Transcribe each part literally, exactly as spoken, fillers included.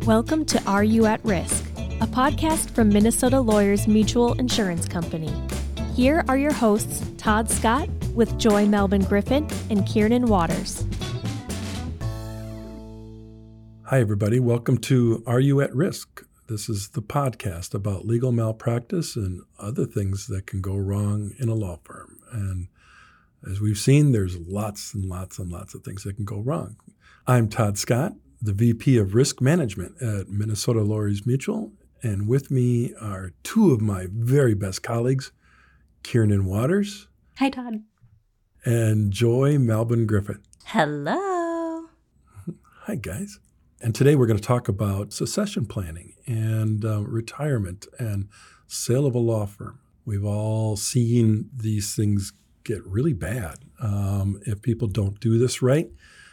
Welcome to Are You at Risk, a podcast from Minnesota Lawyers Mutual Insurance Company. Here are your hosts, Todd Scott with Joy Melvin Griffin and Kiernan Waters. Hi, everybody. Welcome to Are You at Risk? This is the podcast about legal malpractice and other things that can go wrong in a law firm. And as we've seen, there's lots and lots and lots of things that can go wrong. I'm Todd Scott, the V P of Risk Management at Minnesota Lawyers Mutual. And with me are two of my very best colleagues, Kiernan Waters. Hi, Todd. And Joy Melvin Griffin. Hello. Hi, guys. And today we're going to talk about succession planning and uh, retirement and sale of a law firm. We've all seen these things get really bad um, if people don't do this right.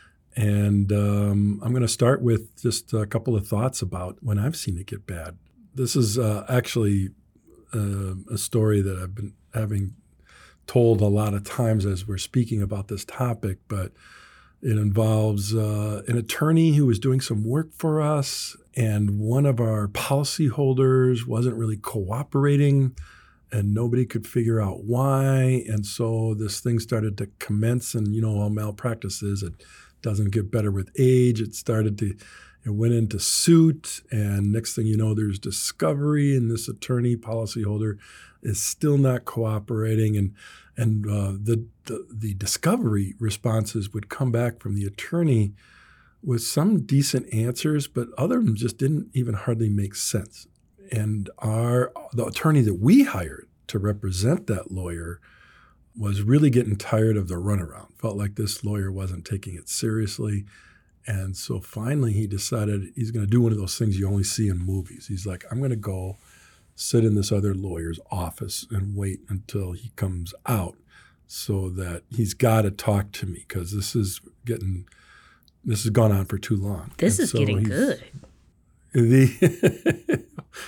And um, I'm going to start with just a couple of thoughts about when I've seen it get bad. This is uh, actually uh, a story that I've been having told a lot of times as we're speaking about this topic, but it involves uh, an attorney who was doing some work for us, and one of our policyholders wasn't really cooperating, and nobody could figure out why. And so this thing started to commence, and you know how malpractice is. It doesn't get better with age. It started to, it went into suit, and next thing you know, there's discovery, and this attorney policyholder is still not cooperating, and and uh, the, the the discovery responses would come back from the attorney with some decent answers, but other of them just didn't even hardly make sense. And our the attorney that we hired to represent that lawyer was really getting tired of the runaround. Felt like this lawyer wasn't taking it seriously. And so finally he decided he's going to do one of those things you only see in movies. He's like, I'm going to go sit in this other lawyer's office and wait until he comes out so that he's got to talk to me because this is getting, this has gone on for too long. This and is so getting good. The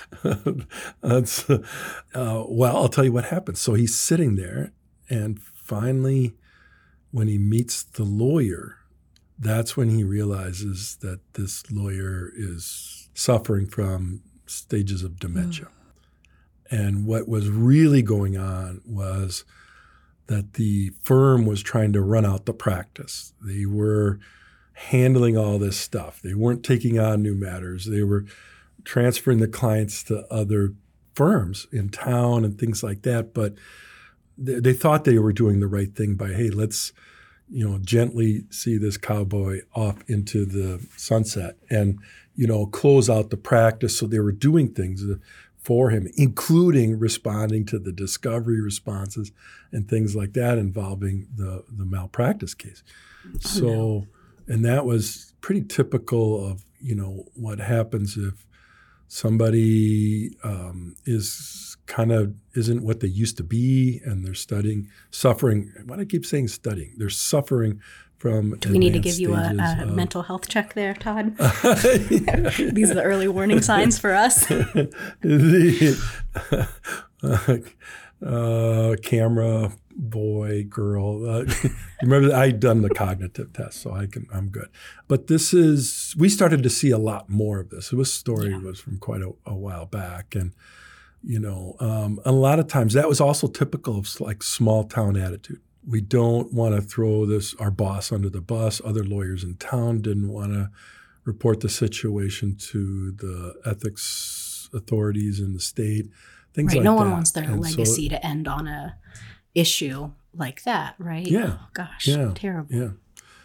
that's, uh, well, I'll tell you what happens. So he's sitting there, and finally, when he meets the lawyer, that's when he realizes that this lawyer is suffering from stages of dementia. Mm. And what was really going on was that the firm was trying to run out the practice. They were handling all this stuff. They weren't taking on new matters. They were transferring the clients to other firms in town and things like that. But they, they thought they were doing the right thing by, hey, let's, you know, gently see this cowboy off into the sunset and, you know, close out the practice. So they were doing things for him, including responding to the discovery responses and things like that involving the, the malpractice case. So, oh, no. And that was pretty typical of, you know, what happens if somebody um, is kind of isn't what they used to be, and they're studying, suffering. Why do I keep saying studying? They're suffering from. Do we need to give you a, a of, mental health check there, Todd? These are the early warning signs for us. the uh, uh, camera boy, girl. Uh, remember, I'd done the cognitive test, so I can. I'm good. But this is. We started to see a lot more of this. This story yeah. was from quite a, a while back, and you know, um, a lot of times that was also typical of like small town attitude. We don't want to throw this our boss under the bus. Other lawyers in town didn't want to report the situation to the ethics authorities in the state. Things right. like no that. one wants their and legacy so, to end on a issue like that, right? Yeah. Oh, gosh. Yeah. Terrible. Yeah.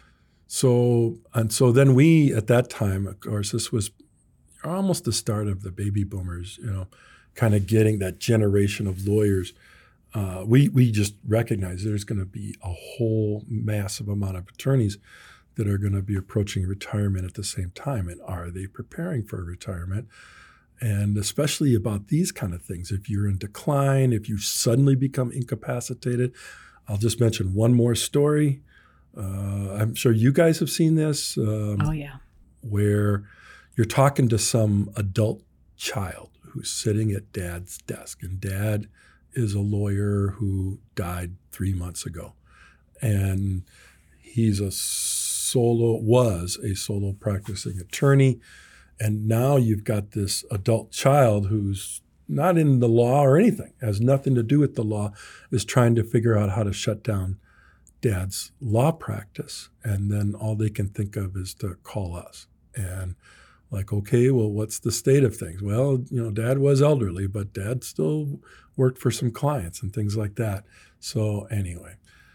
So and so then we at that time, of course, this was almost the start of the baby boomers, you know, kind of getting that generation of lawyers. Uh, we we just recognize there's going to be a whole massive amount of attorneys that are going to be approaching retirement at the same time. And are they preparing for retirement? And especially about these kind of things. If you're in decline, if you suddenly become incapacitated. I'll just mention one more story. Uh, I'm sure you guys have seen this. Um, oh, yeah. Where you're talking to some adult child who's sitting at dad's desk, and dad is a lawyer who died three months ago. And he's a solo, was a solo practicing attorney. And now you've got this adult child who's not in the law or anything, has nothing to do with the law, is trying to figure out how to shut down dad's law practice. And then all they can think of is to call us. And like, okay, well, what's the state of things? Well, you know, dad was elderly, but dad still worked for some clients and things like that. So anyway,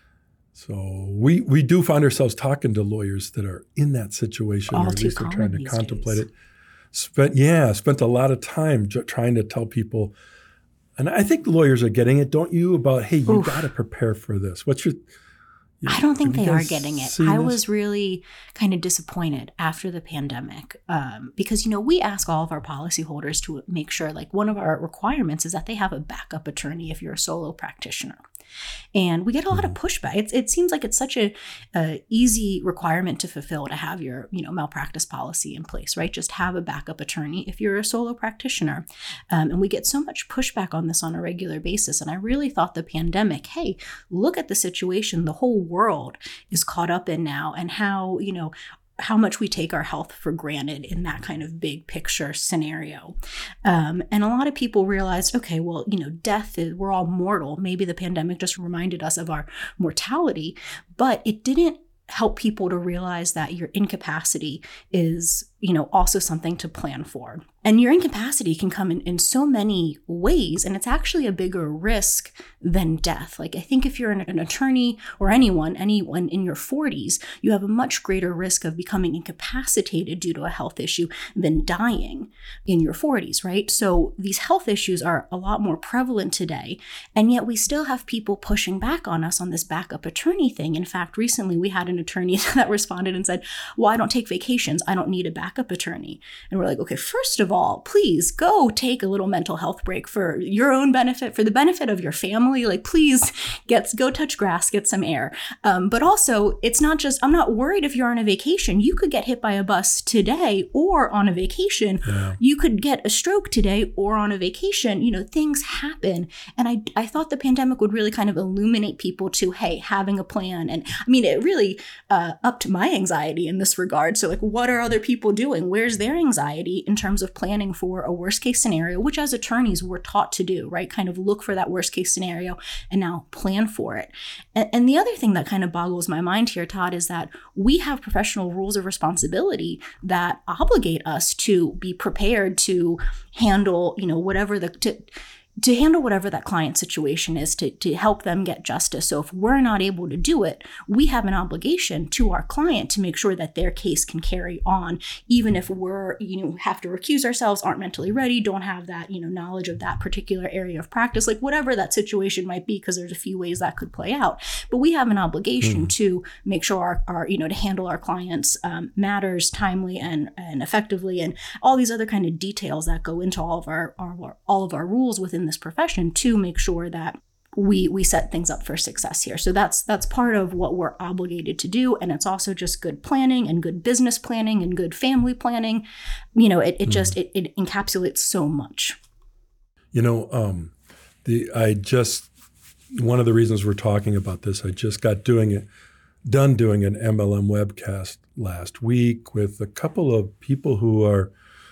so we we do find ourselves talking to lawyers that are in that situation, All or at too least they're trying to these contemplate days. it. Spent yeah, spent a lot of time j- trying to tell people, and I think lawyers are getting it, don't you? About hey, you got to prepare for this. What's your You know, I don't think have they you are guys getting it. seen I this? was really kind of disappointed after the pandemic um, because, you know, we ask all of our policyholders to make sure, like, one of our requirements is that they have a backup attorney if you're a solo practitioner. And we get a lot of pushback. It's, it seems like it's such a, a easy requirement to fulfill to have your, you know, malpractice policy in place, right? Just have a backup attorney if you're a solo practitioner. Um, and we get so much pushback on this on a regular basis. And I really thought the pandemic, hey, look at the situation the whole world is caught up in now, and how, you know, how much we take our health for granted in that kind of big picture scenario. Um, and a lot of people realized, okay, well, you know, death is, we're all mortal. Maybe the pandemic just reminded us of our mortality, but it didn't help people to realize that your incapacity is, you know, also something to plan for. And your incapacity can come in, in so many ways, and it's actually a bigger risk than death. Like, I think if you're an, an attorney or anyone, anyone in your forties, you have a much greater risk of becoming incapacitated due to a health issue than dying in your forties, right? So these health issues are a lot more prevalent today, and yet we still have people pushing back on us on this backup attorney thing. In fact, recently we had an attorney that responded and said, well, I don't take vacations. I don't need a backup attorney. And we're like, okay, first of all, please go take a little mental health break for your own benefit, for the benefit of your family. Like, please get go touch grass, get some air. Um, but also, it's not just, I'm not worried if you're on a vacation. You could get hit by a bus today or on a vacation. Yeah. You could get a stroke today or on a vacation. You know, things happen. And I, I thought the pandemic would really kind of illuminate people to, hey, having a plan. And I mean, it really uh, upped my anxiety in this regard. So like, what are other people doing? Where's their anxiety in terms of planning for a worst case scenario, which as attorneys we're taught to do, right? Kind of look for that worst case scenario and now plan for it. And, and the other thing that kind of boggles my mind here, Todd, is that we have professional rules of responsibility that obligate us to be prepared to handle, you know, whatever the, to, to handle whatever that client situation is, to, to help them get justice. So if we're not able to do it, we have an obligation to our client to make sure that their case can carry on, even if we're, you know, have to recuse ourselves, aren't mentally ready, don't have that, you know, knowledge of that particular area of practice, like whatever that situation might be, because there's a few ways that could play out. But we have an obligation mm. to make sure our, our, you know, to handle our clients' um, matters timely and, and effectively, and all these other kind of details that go into all of our, our all of our rules within this profession to make sure that we we set things up for success here. So that's that's part of what we're obligated to do. And it's also just good planning and good business planning and good family planning. You know, it, it just, it, it encapsulates so much. You know, um, the I just, one of the reasons we're talking about this, I just got doing it, done doing an M L M webcast last week with a couple of people who are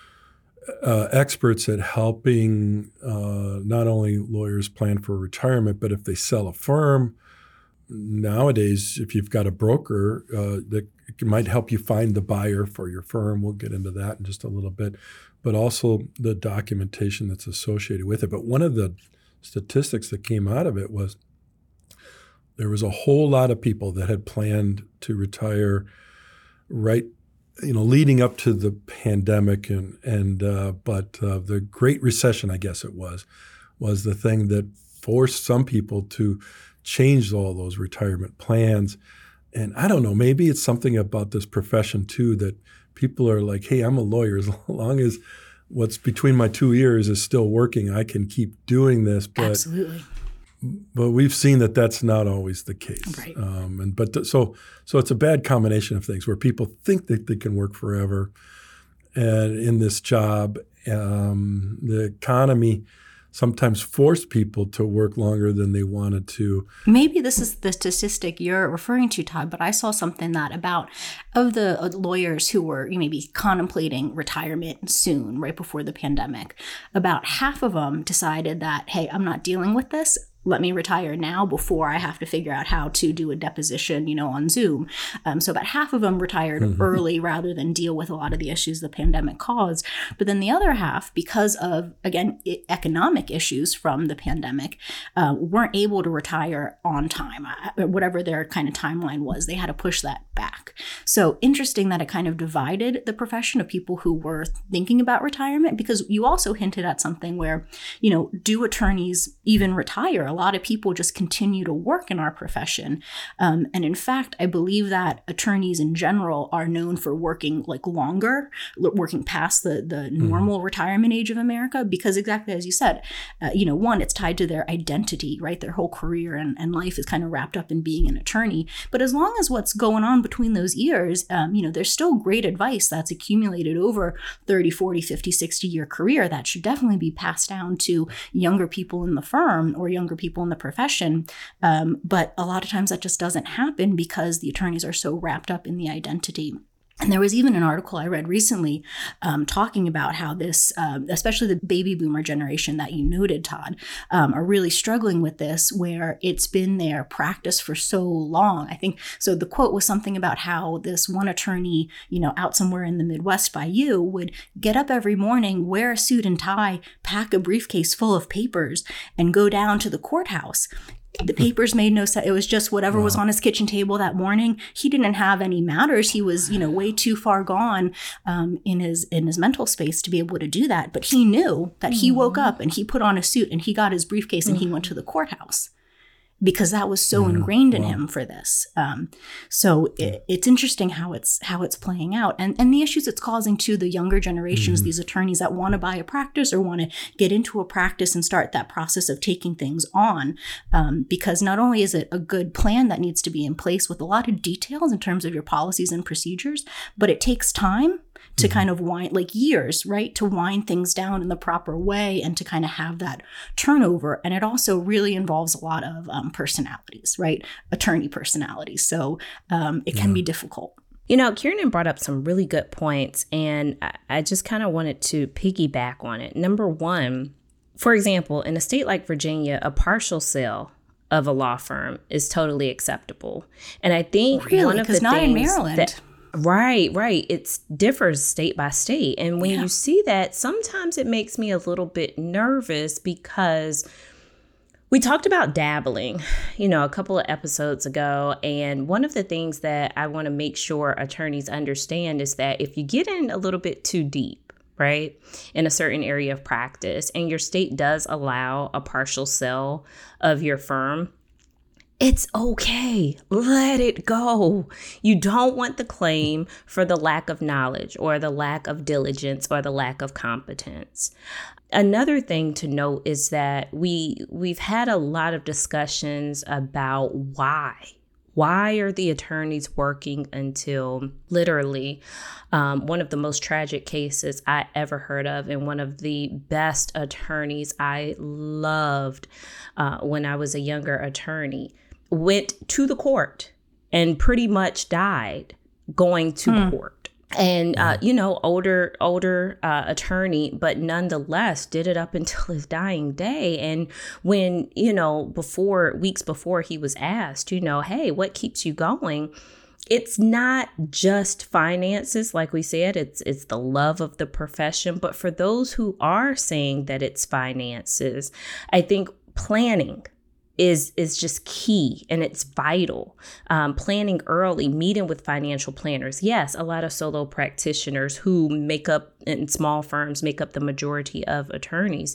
Uh, experts at helping uh, not only lawyers plan for retirement, but if they sell a firm. Nowadays, if you've got a broker, uh, that might help you find the buyer for your firm. We'll get into that in just a little bit, but also the documentation that's associated with it. But one of the statistics that came out of it was there was a whole lot of people that had planned to retire right you know, leading up to the pandemic and, and uh, but uh, the Great Recession, I guess it was, was the thing that forced some people to change all those retirement plans. And I don't know, maybe it's something about this profession too, that people are like, hey, I'm a lawyer. As long as what's between my two ears is still working, I can keep doing this. But Absolutely. But we've seen that that's not always the case. Right. Um, and but th- so so it's a bad combination of things where people think that they can work forever, and in this job, um, the economy sometimes force people to work longer than they wanted to. Maybe this is the statistic you're referring to, Todd, but I saw something that about of the lawyers who were maybe contemplating retirement soon, right before the pandemic, about half of them decided that, hey, I'm not dealing with this. Let me retire now before I have to figure out how to do a deposition, you know, on Zoom. Um, so about half of them retired mm-hmm. early rather than deal with a lot of the issues the pandemic caused. But then the other half, because of, again, economic issues from the pandemic, uh, weren't able to retire on time, whatever their kind of timeline was. They had to push that back. So interesting that it kind of divided the profession of people who were thinking about retirement, because you also hinted at something where, you know, do attorneys even retire? A lot of people just continue to work in our profession. Um, and in fact, I believe that attorneys in general are known for working like longer, working past the, the mm-hmm. normal retirement age of America, because exactly as you said, uh, you know, one, it's tied to their identity, right? Their whole career and, and life is kind of wrapped up in being an attorney. But as long as what's going on between those years, um, you know, there's still great advice that's accumulated over thirty, forty, fifty, sixty year career that should definitely be passed down to younger people in the firm or younger people in the profession. Um, but a lot of times that just doesn't happen because the attorneys are so wrapped up in the identity. And there was even an article I read recently um, talking about how this, uh, especially the baby boomer generation that you noted, Todd, um, are really struggling with this, where it's been their practice for so long. I think, so the quote was something about how this one attorney, you know, out somewhere in the Midwest by you, would get up every morning, wear a suit and tie, pack a briefcase full of papers, and go down to the courthouse. The papers made no sense. It was just whatever wow. was on his kitchen table that morning. He didn't have any matters. He was, you know, way too far gone um, in his in his mental space to be able to do that. But he knew that mm-hmm. he woke up and he put on a suit and he got his briefcase mm-hmm. and he went to the courthouse, because that was so yeah, ingrained in wow. him for this. Um, so it, it's interesting how it's how it's playing out, and and the issues it's causing to the younger generations, mm-hmm. these attorneys that want to buy a practice or want to get into a practice and start that process of taking things on. Um, because not only is it a good plan that needs to be in place with a lot of details in terms of your policies and procedures, but it takes time to mm-hmm. kind of wind, like years, right, to wind things down in the proper way and to kind of have that turnover. And it also really involves a lot of um, personalities, right, attorney personalities. So um, it can yeah. be difficult. You know, Kieran brought up some really good points, and I, I just kind of wanted to piggyback on it. Number one, for example, in a state like Virginia, a partial sale of a law firm is totally acceptable. And I think really? one of the not things in Maryland. that Right, right. It differs state by state. And when yeah. you see that, sometimes it makes me a little bit nervous, because we talked about dabbling, you know, a couple of episodes ago. And one of the things that I want to make sure attorneys understand is that if you get in a little bit too deep, right, in a certain area of practice, and your state does allow a partial sale of your firm, it's okay. Let it go. You don't want the claim for the lack of knowledge or the lack of diligence or the lack of competence. Another thing to note is that we, we've had a lot of discussions about why. Why are the attorneys working until literally um, one of the most tragic cases I ever heard of, and one of the best attorneys I loved uh, when I was a younger attorney, went to the court and pretty much died going to hmm. court. And, uh, you know, older, older uh, attorney, but nonetheless did it up until his dying day. And when, you know, before, weeks before he was asked, you know, hey, what keeps you going? It's not just finances, like we said, it's it's the love of the profession. But for those who are saying that it's finances, I think planning is is just key, and it's vital. Um, planning early, meeting with financial planners. Yes, a lot of solo practitioners who make up, in small firms, make up the majority of attorneys,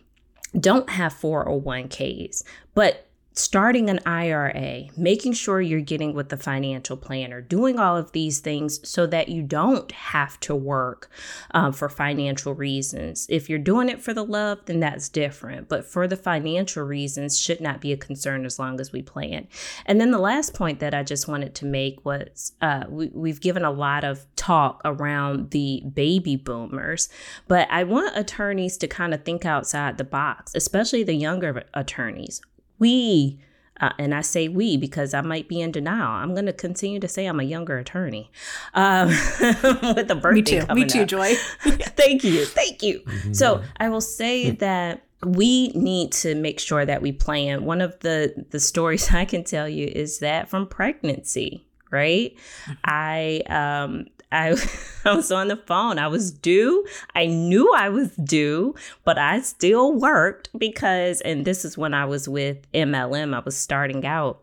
don't have four oh one k's, but starting an I R A, making sure you're getting with the financial planner, doing all of these things so that you don't have to work um, for financial reasons. If you're doing it for the love, then that's different. But for the financial reasons, should not be a concern as long as we plan. And then the last point that I just wanted to make was uh, we, we've given a lot of talk around the baby boomers, but I want attorneys to kind of think outside the box, especially the younger attorneys. We, uh, and I say we because I might be in denial. I'm going to continue to say I'm a younger attorney um, with the birthday Me too. coming Me too, up. Joy. Thank you. Thank you. Mm-hmm. So I will say that we need to make sure that we plan. One of the, the stories I can tell you is that from pregnancy, right? Mm-hmm. I, um, I, I was on the phone. I was due. I knew I was due, but I still worked because, and this is when I was with M L M, I was starting out.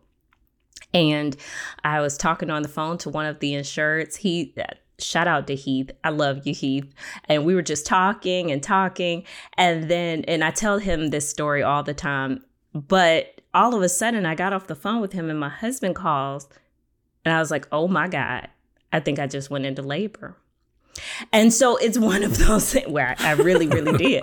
And I was talking on the phone to one of the insureds. He, shout out to Heath. I love you, Heath. And we were just talking and talking. And then, and I tell him this story all the time, but all of a sudden I got off the phone with him and my husband calls and I was like, oh my God. I think I just went into labor. And so it's one of those things where I, I really, really did.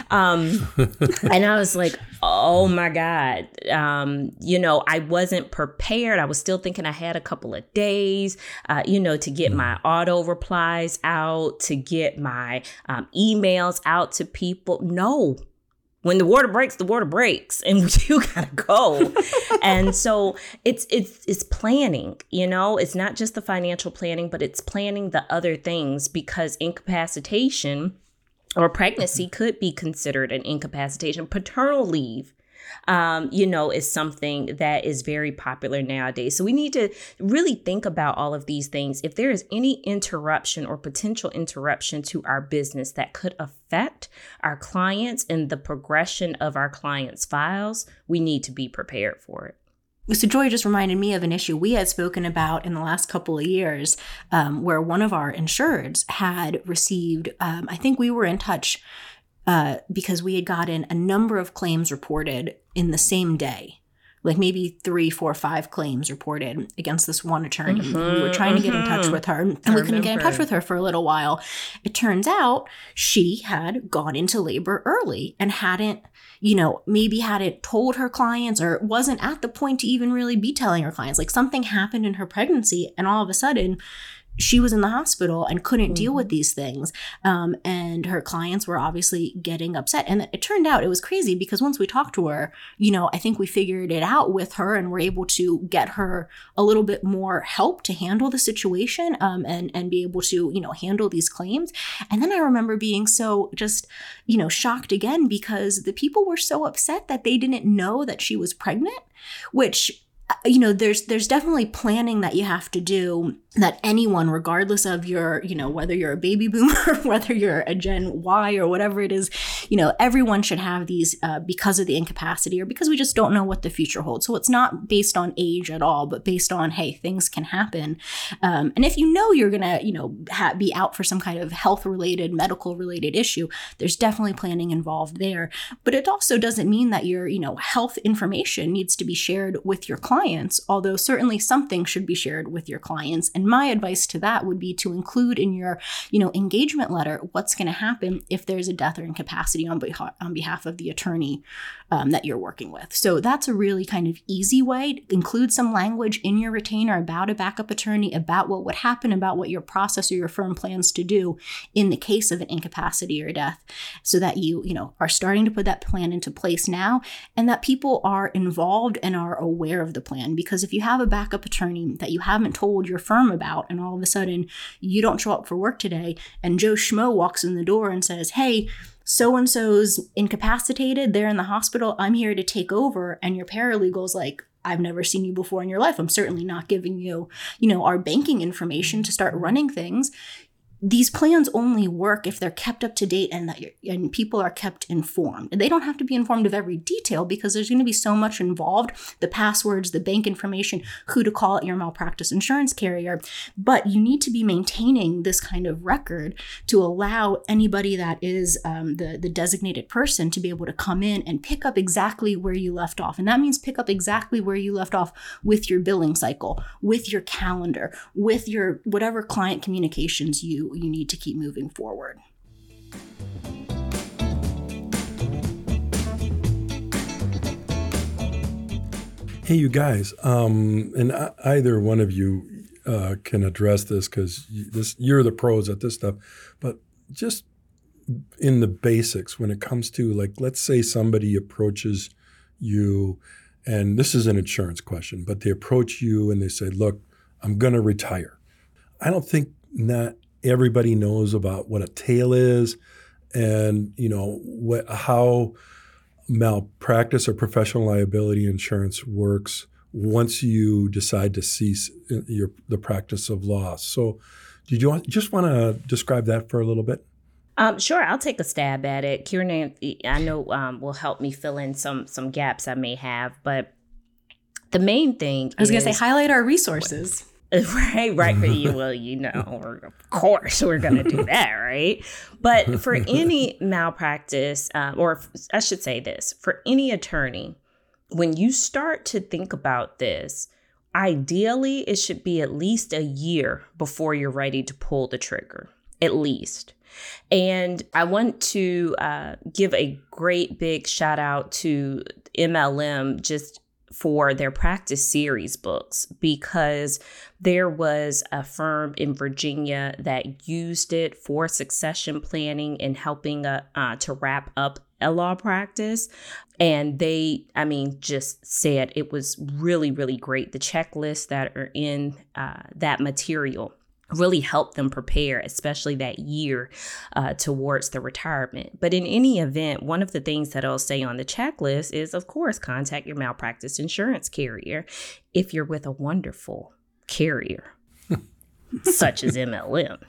Um, and I was like, oh my God. Um, you know, I wasn't prepared. I was still thinking I had a couple of days, uh, you know, to get my auto replies out, to get my um, emails out to people. No. When the water breaks, the water breaks, and you gotta go. And so it's it's it's planning, you know, it's not just the financial planning, but it's planning the other things, because incapacitation or pregnancy could be considered an incapacitation. Paternal leave, um, you know, is something that is very popular nowadays. So we need to really think about all of these things. If there is any interruption or potential interruption to our business that could affect our clients and the progression of our clients' files, we need to be prepared for it. So Joy just reminded me of an issue we had spoken about in the last couple of years, um, where one of our insureds had received, um, I think we were in touch uh, because we had gotten a number of claims reported in the same day. Like maybe three, four, five claims reported against this one attorney. Mm-hmm, we were trying to get in touch with her, and I we remember. couldn't get in touch with her for a little while. It turns out she had gone into labor early and hadn't, you know, maybe hadn't told her clients, or wasn't at the point to even really be telling her clients. Like something happened in her pregnancy, and all of a sudden she was in the hospital and couldn't mm-hmm. deal with these things. Um, and her clients were obviously getting upset. And it turned out it was crazy, because once we talked to her, you know, I think we figured it out with her and were able to get her a little bit more help to handle the situation, um, and, and be able to, you know, handle these claims. And then I remember being so just, you know, shocked again, because the people were so upset that they didn't know that she was pregnant, which, you know, there's there's definitely planning that you have to do, that anyone, regardless of your, you know, whether you're a baby boomer, whether you're a Gen Y or whatever it is, you know, everyone should have these uh, because of the incapacity, or because we just don't know what the future holds. So it's not based on age at all, but based on, hey, things can happen. Um, and if you know you're going to, you know, ha- be out for some kind of health related, medical related issue, there's definitely planning involved there. But it also doesn't mean that your, you know, health information needs to be shared with your clients, although certainly something should be shared with your clients. And my advice to that would be to include in your, you know, engagement letter what's going to happen if there's a death or incapacity on behalf on behalf of the attorney um, that you're working with. So that's a really kind of easy way. Include some language in your retainer about a backup attorney, about what would happen, about what your process or your firm plans to do in the case of an incapacity or death, so that you, you know, are starting to put that plan into place now, and that people are involved and are aware of the plan. Because if you have a backup attorney that you haven't told your firm about, and all of a sudden you don't show up for work today, and Joe Schmo walks in the door and says, hey, so-and-so's incapacitated, they're in the hospital, I'm here to take over, and your paralegal's like, I've never seen you before in your life, I'm certainly not giving you, you know, our banking information to start running things. These plans only work if they're kept up to date, and that you're, and people are kept informed. And they don't have to be informed of every detail, because there's going to be so much involved: the passwords, the bank information, who to call at your malpractice insurance carrier. But you need to be maintaining this kind of record to allow anybody that is um, the, the designated person to be able to come in and pick up exactly where you left off. And that means pick up exactly where you left off with your billing cycle, with your calendar, with your whatever client communications you you need to keep moving forward. Hey, you guys, um, and either one of you uh, can address this because you, this you're the pros at this stuff. But just in the basics, when it comes to, like, let's say somebody approaches you, and this is an insurance question, but they approach you and they say, look, I'm going to retire. I don't think not everybody knows about what a tail is and, you know, what, how malpractice or professional liability insurance works once you decide to cease your, the practice of law. So do you want, just want to describe that for a little bit? Um, sure, I'll take a stab at it. Kieran, I know um, will help me fill in some some gaps I may have, but the main thing I was is, going to say, highlight our resources. Right, right. For you, well, you know, we're, of course we're going to do that, right? But for any malpractice, uh, or I should say this, for any attorney, when you start to think about this, ideally it should be at least a year before you're ready to pull the trigger, at least. And I want to uh, give a great big shout out to M L M just for their practice series books, because there was a firm in Virginia that used it for succession planning and helping uh, uh, to wrap up a law practice. And they, I mean, just said it was really, really great. The checklists that are in uh, that material really help them prepare, especially that year uh, towards the retirement. But in any event, one of the things that I'll say on the checklist is, of course, contact your malpractice insurance carrier if you're with a wonderful carrier, such as M L M.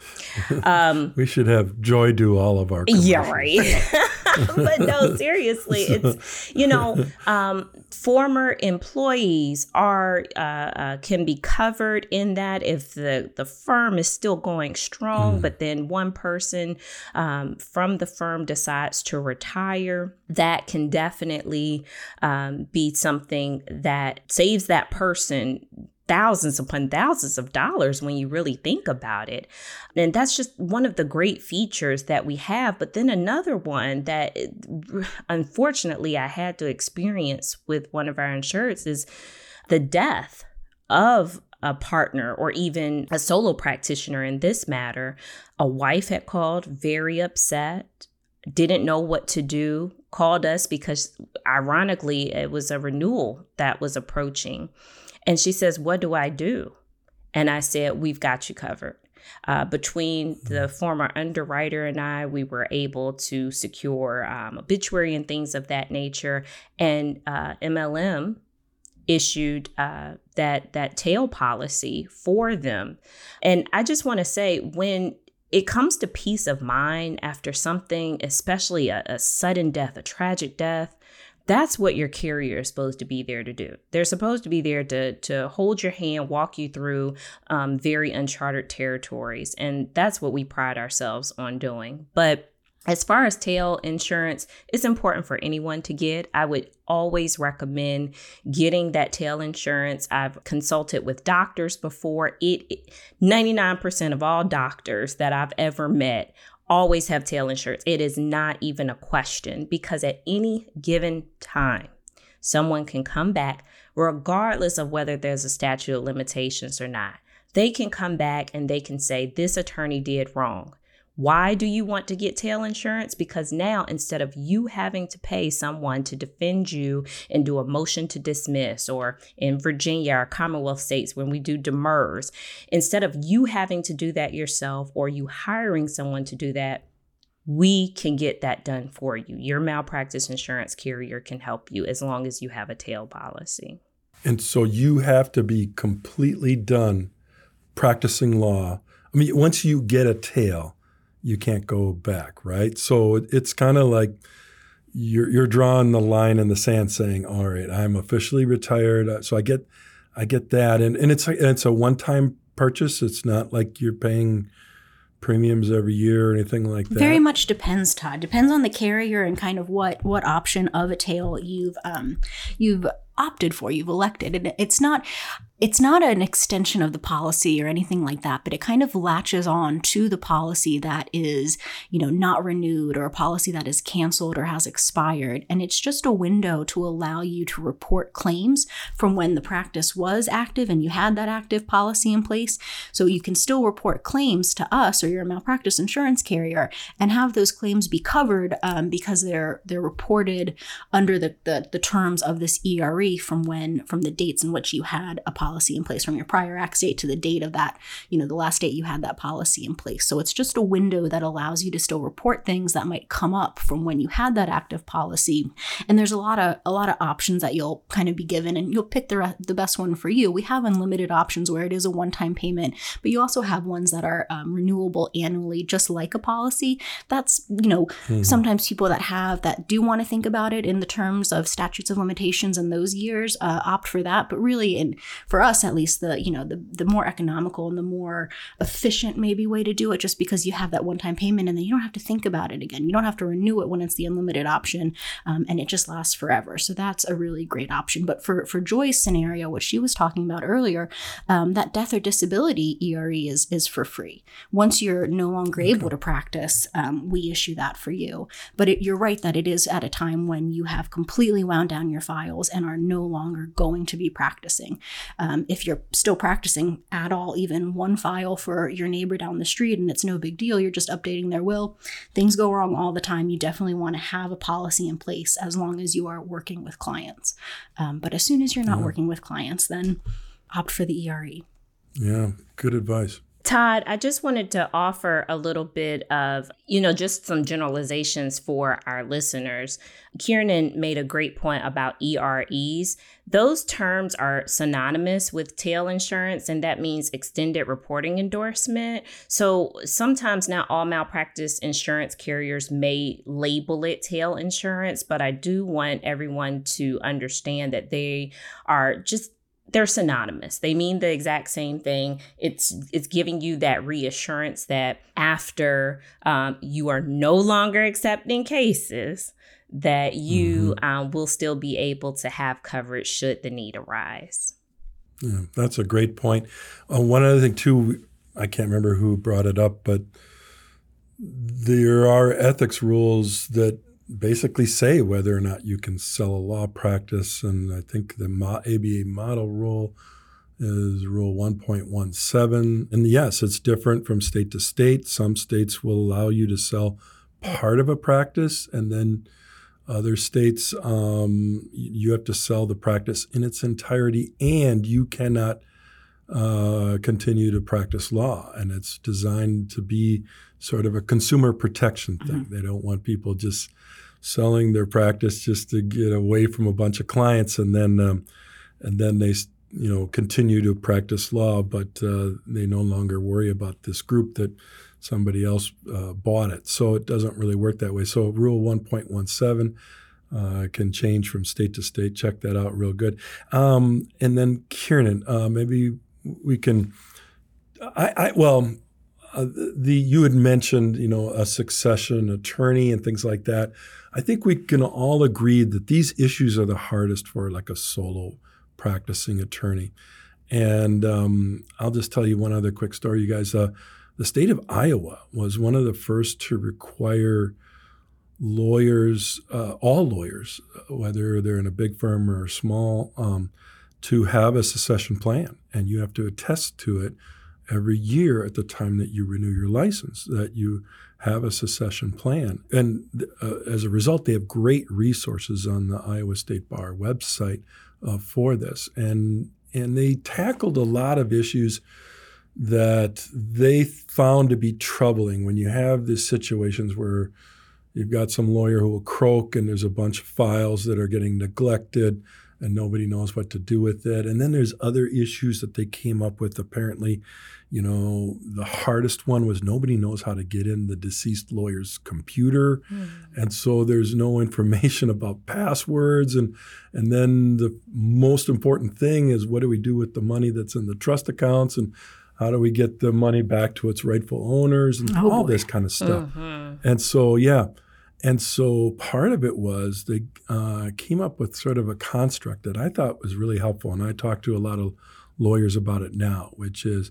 Um, we should have Joy do all of our commercials. Yeah, right. But no, seriously, it's, you know, um, former employees are uh, uh, can be covered in that if the, the firm is still going strong, mm. but then one person um, from the firm decides to retire, that can definitely um, be something that saves that person thousands upon thousands of dollars when you really think about it. And that's just one of the great features that we have. But then another one that unfortunately I had to experience with one of our insureds is the death of a partner or even a solo practitioner in this matter. A wife had called, very upset, didn't know what to do, called us because ironically it was a renewal that was approaching. And she says, what do I do? And I said, we've got you covered. Uh, between the former underwriter and I, we were able to secure um, obituary and things of that nature. And uh, M L M issued uh, that that tail policy for them. And I just want to say, when it comes to peace of mind after something, especially a, a sudden death, a tragic death, that's what your carrier is supposed to be there to do. They're supposed to be there to to hold your hand, walk you through um, very uncharted territories. And that's what we pride ourselves on doing. But as far as tail insurance, it's important for anyone to get. I would always recommend getting that tail insurance. I've consulted with doctors before. It ninety-nine percent of all doctors that I've ever met always have tail insurance. It is not even a question, because at any given time, someone can come back, regardless of whether there's a statute of limitations or not. They can come back and they can say, this attorney did wrong. Why do you want to get tail insurance? Because now, instead of you having to pay someone to defend you and do a motion to dismiss, or in Virginia or Commonwealth states, when we do demurs, instead of you having to do that yourself or you hiring someone to do that, we can get that done for you. Your malpractice insurance carrier can help you as long as you have a tail policy. And so you have to be completely done practicing law. I mean, once you get a tail, you can't go back, right? So it's kind of like you're you're drawing the line in the sand, saying, "All right, I'm officially retired." So I get, I get that, and and it's it's a one-time purchase. It's not like you're paying premiums every year or anything like that. Very much depends, Todd. Depends on the carrier and kind of what what option of a tail you've um you've opted for, you've elected. And it's not, it's not an extension of the policy or anything like that, but it kind of latches on to the policy that is, you know, not renewed, or a policy that is canceled or has expired. And it's just a window to allow you to report claims from when the practice was active and you had that active policy in place. So you can still report claims to us or your malpractice insurance carrier and have those claims be covered um, because they're they're reported under the, the the terms of this E R E from when from the dates in which you had a policy in place, from your prior act date to the date of that, you know, the last date you had that policy in place. So it's just a window that allows you to still report things that might come up from when you had that active policy. And there's a lot of a lot of options that you'll kind of be given, and you'll pick the re- the best one for you. We have unlimited options where it is a one-time payment, but you also have ones that are um, renewable annually, just like a policy. That's, you know, mm-hmm. sometimes people that have that do want to think about it in the terms of statutes of limitations in those years uh, opt for that. But really, in for us at least, the you know the the more economical and the more efficient maybe way to do it, just because you have that one-time payment and then you don't have to think about it again. You don't have to renew it when it's the unlimited option, um, and it just lasts forever. So that's a really great option. But for for Joy's scenario, what she was talking about earlier, um, that death or disability E R E is is for free. Once you're no longer okay. able to practice, um, we issue that for you. But it, you're right that it is at a time when you have completely wound down your files and are no longer going to be practicing. Um, if you're still practicing at all, even one file for your neighbor down the street, and it's no big deal, you're just updating their will, things go wrong all the time. You definitely want to have a policy in place as long as you are working with clients. Um, but as soon as you're not yeah. working with clients, then opt for the E R E. Yeah, good advice. Todd, I just wanted to offer a little bit of, you know, just some generalizations for our listeners. Kiernan made a great point about E R Es. Those terms are synonymous with tail insurance, and that means extended reporting endorsement. So sometimes not all malpractice insurance carriers may label it tail insurance, but I do want everyone to understand that they are just they're synonymous. They mean the exact same thing. It's it's giving you that reassurance that after um, you are no longer accepting cases, that you mm-hmm. um, will still be able to have coverage should the need arise. Yeah, that's a great point. Uh, one other thing, too, I can't remember who brought it up, but there are ethics rules that basically say whether or not you can sell a law practice. And I think the A B A model rule is Rule one point one seven. And yes, it's different from state to state. Some states will allow you to sell part of a practice, and then other states, um, you have to sell the practice in its entirety, and you cannot uh, continue to practice law. And it's designed to be sort of a consumer protection thing. Mm-hmm. They don't want people just selling their practice just to get away from a bunch of clients, and then um, and then they you know continue to practice law, but uh, they no longer worry about this group that somebody else uh, bought it. So it doesn't really work that way. So Rule one point one seven uh, can change from state to state. Check that out real good. Um, and then Kiernan, uh, maybe we can. I, I well. Uh, the you had mentioned, you know, a succession attorney and things like that. I think we can all agree that these issues are the hardest for like a solo practicing attorney. And um, I'll just tell you one other quick story, you guys. Uh, the state of Iowa was one of the first to require lawyers, uh, all lawyers, whether they're in a big firm or a small, um, to have a succession plan, and you have to attest to it every year at the time that you renew your license, that you have a succession plan. And uh, as a result, they have great resources on the Iowa State Bar website uh, for this. And and they tackled a lot of issues that they found to be troubling when you have these situations where you've got some lawyer who will croak and there's a bunch of files that are getting neglected and nobody knows what to do with it. And then there's other issues that they came up with. Apparently, you know, the hardest one was nobody knows how to get in the deceased lawyer's computer. Mm. And so there's no information about passwords. And and then the most important thing is, what do we do with the money that's in the trust accounts? And how do we get the money back to its rightful owners? And oh, all boy. this kind of stuff. Mm-hmm. And so, yeah. And so part of it was they uh, came up with sort of a construct that I thought was really helpful. And I talked to a lot of lawyers about it now, which is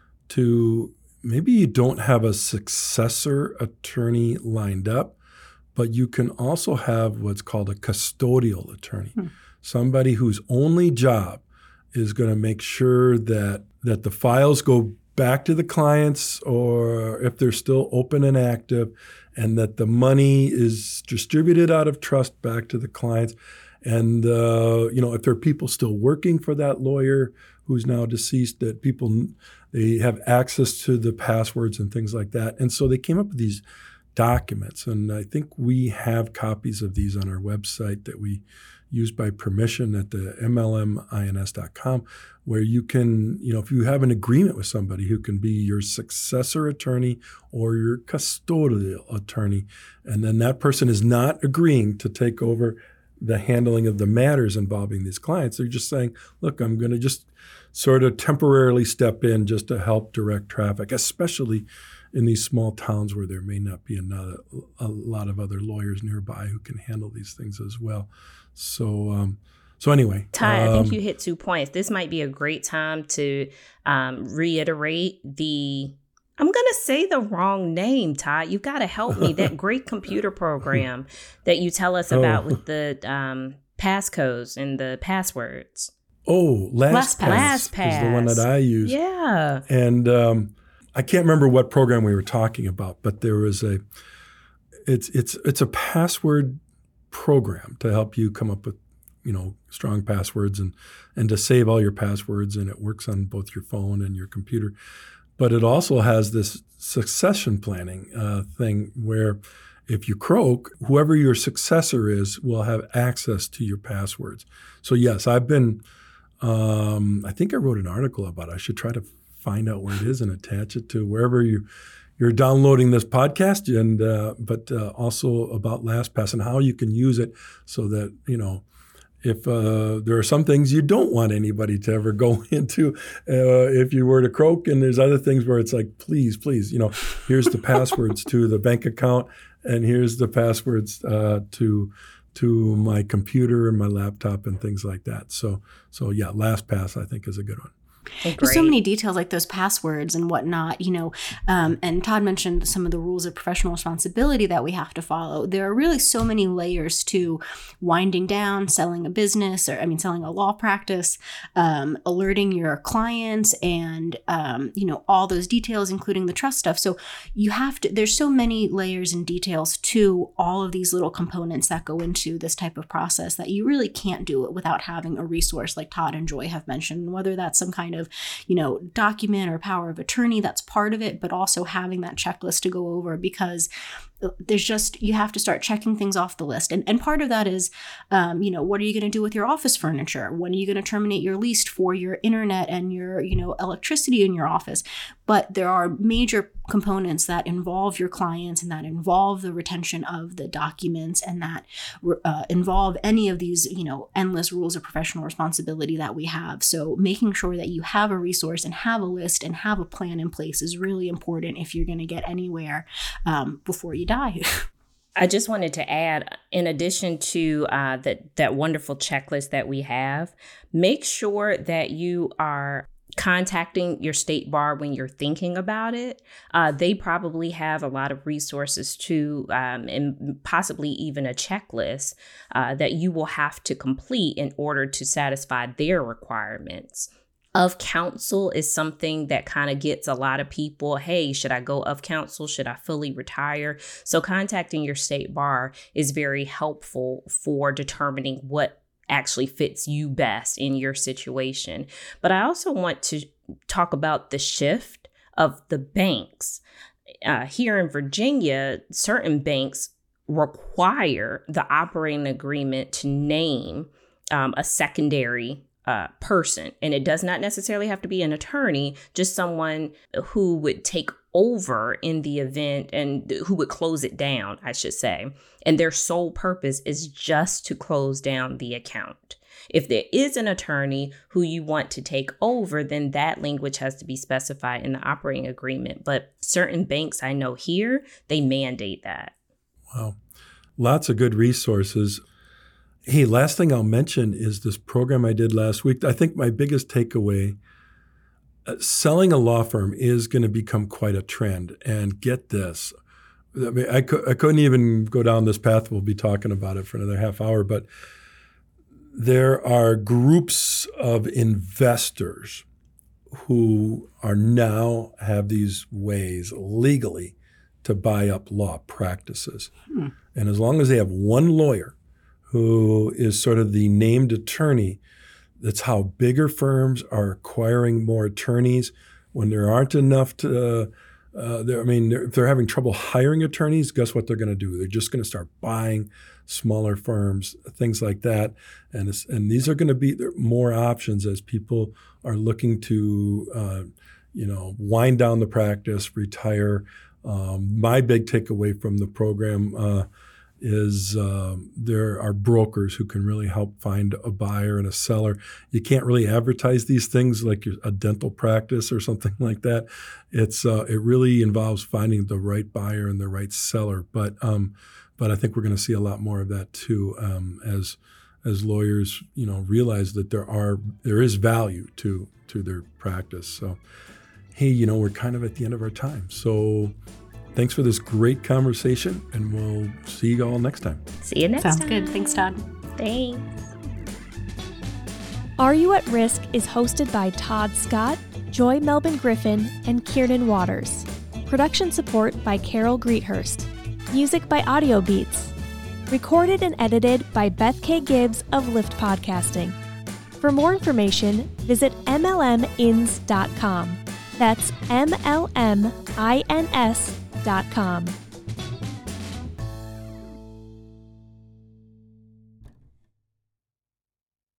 to maybe you don't have a successor attorney lined up, but you can also have what's called a custodial attorney, hmm. somebody whose only job is going to make sure that that the files go back to the clients, or if they're still open and active, and that the money is distributed out of trust back to the clients. And, uh, you know, if there are people still working for that lawyer who's now deceased, that people, they have access to the passwords and things like that. And so they came up with these documents. And I think we have copies of these on our website that we use by permission at the M L M I N S dot com, where you can, you know, if you have an agreement with somebody who can be your successor attorney or your custodial attorney, and then that person is not agreeing to take over the handling of the matters involving these clients. They're just saying, look, I'm going to just sort of temporarily step in just to help direct traffic, especially in these small towns where there may not be another, a lot of other lawyers nearby who can handle these things as well. So, um, so anyway. Ty, um, I think you hit two points. This might be a great time to um, reiterate the, I'm going to say the wrong name, Ty. You've got to help me. That great computer program that you tell us about oh. with the um, passcodes and the passwords. Oh, LastPass, LastPass is the one that I use. Yeah. And um, I can't remember what program we were talking about, but there was a, it's it's it's a password program to help you come up with, you know, strong passwords and and to save all your passwords, and it works on both your phone and your computer. But it also has this succession planning uh, thing where if you croak, whoever your successor is will have access to your passwords. So yes, I've been, um, I think I wrote an article about it. I should try to find out where it is and attach it to wherever you, you're downloading this podcast, and uh, but uh, also about LastPass and how you can use it so that, you know, if uh, there are some things you don't want anybody to ever go into, uh, if you were to croak, and there's other things where it's like, please, please, you know, here's the passwords to the bank account, and here's the passwords uh, to to my computer and my laptop and things like that. So, so yeah, LastPass I think is a good one. Great. There's so many details like those passwords and whatnot, you know, um, and Todd mentioned some of the rules of professional responsibility that we have to follow. There are really so many layers to winding down, selling a business, or I mean, selling a law practice, um, alerting your clients, and, um, you know, all those details, including the trust stuff. So you have to, there's so many layers and details to all of these little components that go into this type of process that you really can't do it without having a resource like Todd and Joy have mentioned, whether that's some kind of, you know, document or power of attorney, that's part of it, but also having that checklist to go over, because there's just, you have to start checking things off the list. And and part of that is, um, you know, what are you going to do with your office furniture? When are you going to terminate your lease for your internet and your, you know, electricity in your office? But there are major components that involve your clients and that involve the retention of the documents and that uh, involve any of these, you know, endless rules of professional responsibility that we have. So making sure that you have a resource and have a list and have a plan in place is really important if you're going to get anywhere um, before you die. I just wanted to add, in addition to uh, that that wonderful checklist that we have, make sure that you are contacting your state bar when you're thinking about it. Uh, they probably have a lot of resources too, um, and possibly even a checklist uh, that you will have to complete in order to satisfy their requirements. Of counsel is something that kind of gets a lot of people, hey, should I go of counsel? Should I fully retire? So contacting your state bar is very helpful for determining what actually fits you best in your situation. But I also want to talk about the shift of the banks. Uh, here in Virginia, certain banks require the operating agreement to name um, a secondary Uh, person. And it does not necessarily have to be an attorney, just someone who would take over in the event and who would close it down, I should say. And their sole purpose is just to close down the account. If there is an attorney who you want to take over, then that language has to be specified in the operating agreement. But certain banks I know here, they mandate that. Wow. Lots of good resources. Hey, last thing I'll mention is this program I did last week. I think my biggest takeaway uh, selling a law firm is going to become quite a trend. And get this, I mean, I, co- I couldn't even go down this path. We'll be talking about it for another half hour, but there are groups of investors who are now have these ways legally to buy up law practices. Hmm. And as long as they have one lawyer who is sort of the named attorney, that's how bigger firms are acquiring more attorneys. When there aren't enough to, uh, uh, I mean, they're, if they're having trouble hiring attorneys, guess what they're going to do? They're just going to start buying smaller firms, things like that. And it's, and these are going to be more options as people are looking to, uh, you know, wind down the practice, retire. Um, my big takeaway from the program uh, is uh, there are brokers who can really help find a buyer and a seller. You can't really advertise these things like a dental practice or something like that. It's uh, it really involves finding the right buyer and the right seller. But um, but I think we're going to see a lot more of that too um, as as lawyers, you know, realize that there are there is value to to their practice. So, hey, you know, we're kind of at the end of our time. So thanks for this great conversation, and we'll see you all next time. See you next Sounds time. good. Thanks, Todd. Thanks. Are You at Risk is hosted by Todd Scott, Joy Melvin Griffin, and Kiernan Waters. Production support by Carol Greethurst. Music by Audio Beats. Recorded and edited by Beth K. Gibbs of Lift Podcasting. For more information, visit M L M ins dot com. That's M L M I N S dot com.